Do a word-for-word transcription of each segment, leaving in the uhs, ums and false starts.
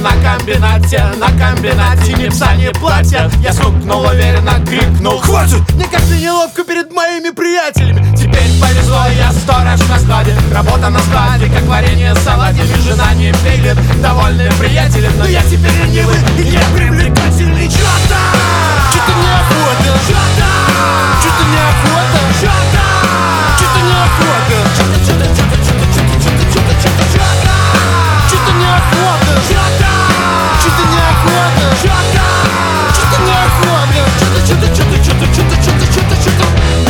на комбинате, на комбинате ни пса, ни платья. Я стукнул уверенно, крикнул: хватит! Мне как-то неловко перед моими приятелями. Теперь повезло, я сторож на складе. Работа на складе, как варенье в салате. Ни жена, ни пилит, довольны приятели. Но я теперь ленивый и не привлекательный. Чё-то! Чё-то неохота, Чё-то! чё-то неохота, Чё-то! чё-то неохота, Чё-то, чё-то, чё-то, чё-то, чё-то, чё-то, чё-то, чё-то! чё-то неохота, Чё-то! чё-то неохота, Чё-то! чё-то неохота. Чё-то, чё-то, чё-то, чё-то, чё-то, чё-то, чё-то, чё-то.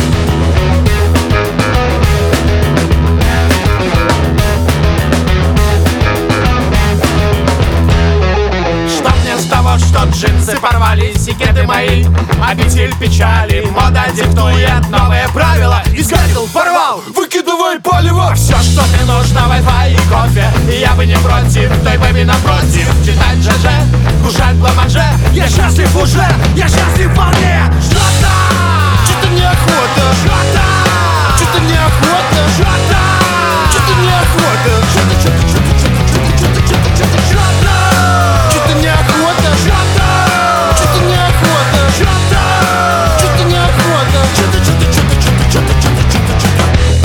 Что мне с того, что джинсы порвали, секреты мои, обитель печали. Мода диктует новые правила. Изгадил, порвал, выкидывай палево. Все, что мне нужно, Wi-Fi и кофе. И я бы не против, той бэби напротив. Читать ЖЖ, кушать бламанже. Я счастлив уже, я счастлив вполне. Что-то, Чё-то неохота, что-то, чё-то неохота, что-то, чё-то неохота, что-то, что-то, что-то, что-то, что-то, что-то, что-то, что-то. чё-то неохота, Чё-то, чё-то неохота, чё-то, чё-то неохота. чё-то, чё-то, чё-то, чё-то, чё-то, чё-то, чё-то, чё-то.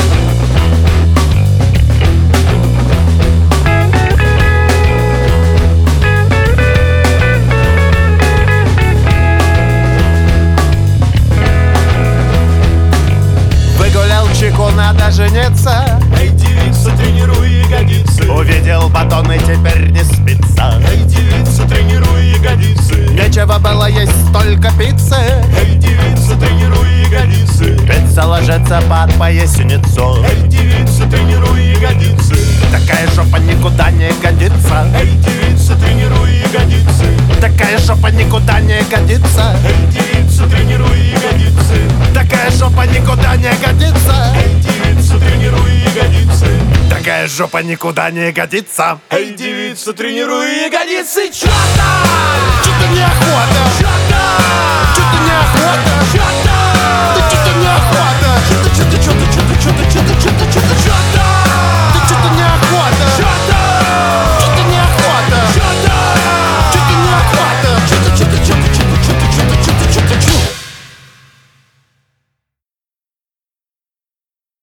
Выгулял чеку, надо жениться. Эй, девица, тренируй ягодицы. Увидел батон и теперь не спится. Эй, девица, тренируй ягодицы. Нечего было есть только пиццы. Эй, девица, тренируй ягодицы. Пицца ложится под поясницу. Эй, девица, тренируй ягодицы. Такая жопа никуда не годится. Эй, девица, тренируй ягодицы. Такая жопа никуда не годится. Эй, девица, тренируй ягодицы. Такая жопа никуда не годится. Эй, девица, тренируй ягодицы. Такая жопа никуда не годится. Эй, девица, тренируй ягодицы. Чё-то, Чё-то неохота, чё-то, чё-то неохота, чё-то.